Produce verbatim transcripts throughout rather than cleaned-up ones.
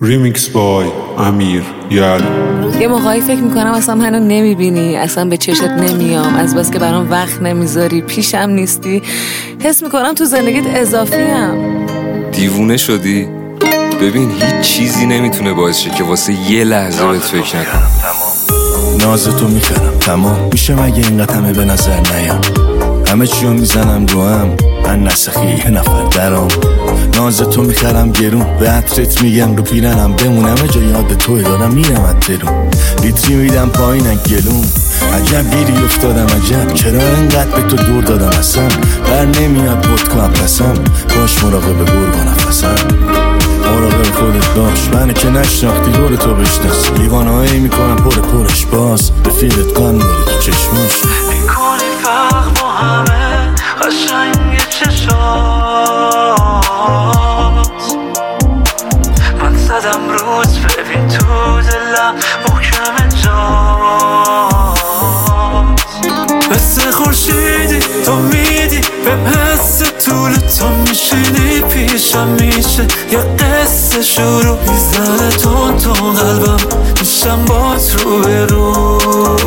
ریمیکس بای امیر یال. یه موقعی فکر میکنم اصلا منو نمیبینی، اصلا به چشت نمیام، از بس که برام وقت نمیذاری، پیشم نیستی، حس میکنم تو زندگیت اضافیم. دیوونه شدی؟ ببین هیچ چیزی نمیتونه باعث شه که واسه یه لحظه بهت فکر نکنم. ناز تو میخرم تمام، میشه مگه اینقدر همه به نظر نیام؟ همه چیو میزنم رو هم، من نسخی یه نفر درام. ناز تو میخرم گرون، به عطرت میگم رو پیرنم بمونم، جا یاد توی دارم میرم ات درون. لیتری میدم پایینم گلون، عجب گیری افتادم عجب، چرا انقدر به تو دور دادم اصلا؟ بر نمیاد ودکا پسم، باش مراقب گرگ و نفسم. مراقب خودت باش، منه که نشناختی دور تو بشناس. لیوانهایی میکنم پر پرش باز، به فیلت کن داری تو چشماش. میکنی فرق با همه قشنگ چشات، من زدم روز ببین تو دلم محکم جات. مثل خورشیدی تو میدی بهم حس طول تو، میشینی پیشم میشه یه قصه شروع. میزنه تون تون قلبم میشم با تو به رو.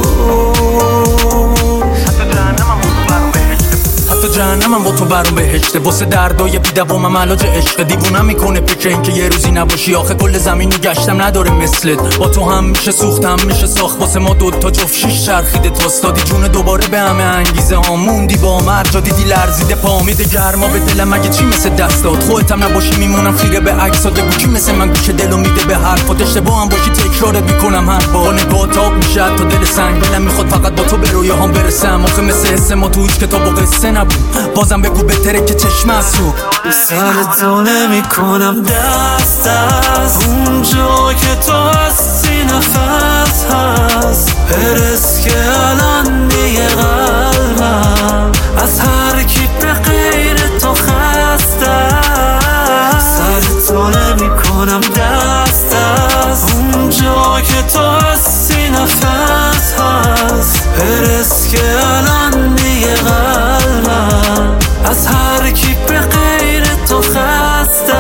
حتی جهنمم با تو برام بهشته، واسه دردای بی دوامم علاج عشق. دیوونم میکنه فکر این که یه روزی نباشی، آخه کل زمینو گشتم نداره مثلت. با تو هم میشه سوختم میشه ساخت، واسه ما دوتا جفت شیش چرخیده تاست. دادی جون دوباره به همه انگیزه ها، موندی با مرجا دیدی لرزیده پا. میده گرما به دلم مگه چی مثل دستات، خودت هم نباشی میمونم خیره به عکسات. بگو کی مثل من گوش دلو میده به حرفات، اشتباه هم باشی تکرارت میکنم هر بار. نگاه تاب میشه تا دل سنگ، دلم میخواد فقط با تو به رویاهام برسم. آخه مثل حس ما تو هیچ کتاب و قصه نبود، بازم بگو بهتره که چشم اسو. سر تو نمی کنم دست از اونجا که تو هستی، نفس هست برس که الان دیگه قلبم از هر کی به غیر تو خسته. سر تو نمی کنم دست از اونجا که تو هستی، نفس هست برس که الان دیگه قلبم از هر کی به غیر تو خسته.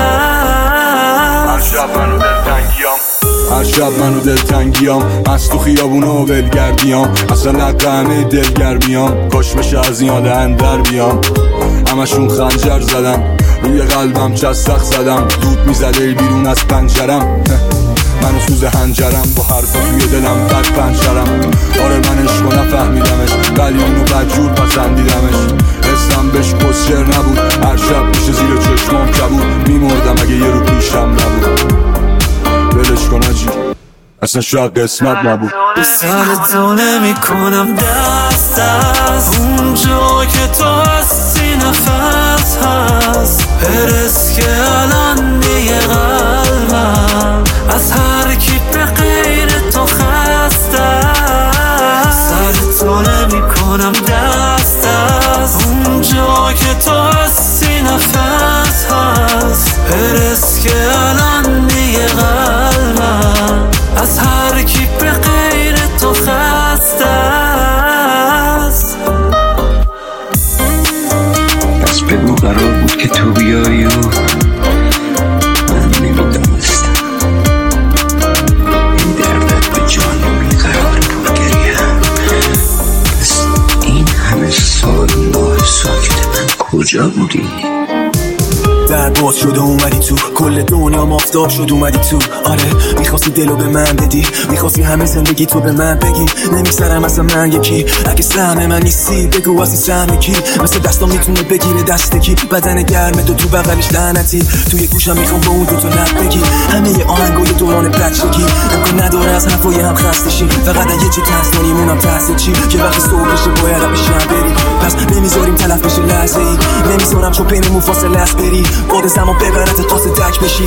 هر شب منو دلتنگیام، هر شب منو دلتنگیام، از تو خیابونو و بلگردیام، اصلا لقه همه دلگرمیام. کاش بشه از این حال اندر بیام، همشون خنجر زدم روی قلبم، چستخ زدم دود میزده بیرون از پنجرم. منو سوز هنجرم با حرفا توی دلم بد پنجرم. آره من عشقو نفهمیدمش ولی اونو بدجور پسندیدمش. حسم بهش پسچر نبود، هر شب میشه زیر چشمام کبود. میمردم اگه یه رو پیشم نبود. ولش کن آجی اصلا شاید قسمت نبود. سر تو نمی کنم دست از اونجا که تو هستی، نفس هست برس که الان دیگه قلبم از هر کی به غیر تو خسته. سر تو نمی کنم دست از اونجا که تو هستی، نفس هست برس که الان دیگه قلبم از هر کی به غیر تو خسته است. پس بگو قرار بود که تو بیایی و من نمیدانستم این دردت به جانم قرار بود گریم. پس این همه سال ماه ساکت من کجا بودی؟ در باز شد و اومدی تو، کل دنیا مافتاب شد اومدی تو. آره میخواستی دلو به من بدی، میخواستی همه زندگی تو به من بگی. نمیگذرم اصلا من یکی، اگه سهم من نیستی بگو واسه سهم کی. مثل دستام میتونه بگیره دست کی، بدن گرمه تو تو بغلش لعنتی. توی گوشم میخوام با اون دوتا لب بگی همه آهنگای دوران بچگی. امکان نداره از حرفای هم خسته شی، فقط یه چی تحصیل مونم تحصیل چی که وقتی صبح بشه باید بشم بری. پس نمیذاریم تلف بشه لحظه ای، نمیذارم چون بینمون فاصله است بری. باد زمان ببرت قاصد دک بشی.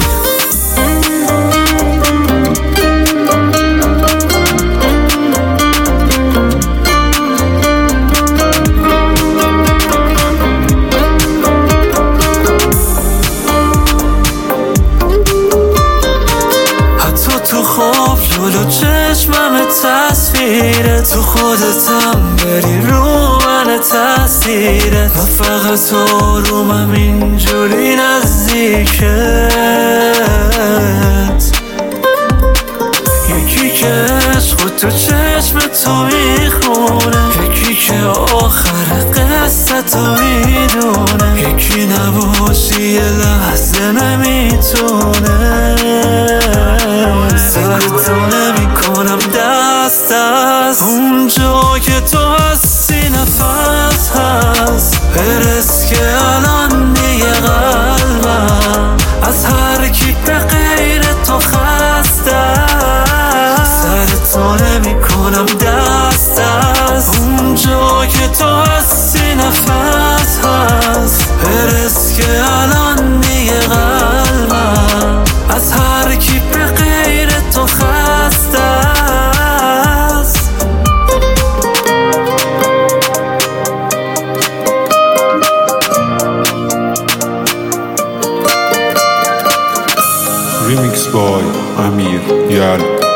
حتی تو خواب جلو چشمم تصویره، تو خودتم بری رو من تاثیره. من فقط تو رومم اینجوری نزدیکت، تو چشم تو میخونه، یکی که آخر قصه تو میدونه، یکی نباشی یه لحظه نمیتونه. سر تو نمیکنم دست از اونجا که تو هستی، نفس هست برس که الان دیگه قلبم از هر کی به غیر تو خسته. سر تو نمیکنم دست از اونجا که تو هستی، نفس هست برس که الان دیگه قلبم از هر کی به غیر تو خسته است. Remix by Amir Yal.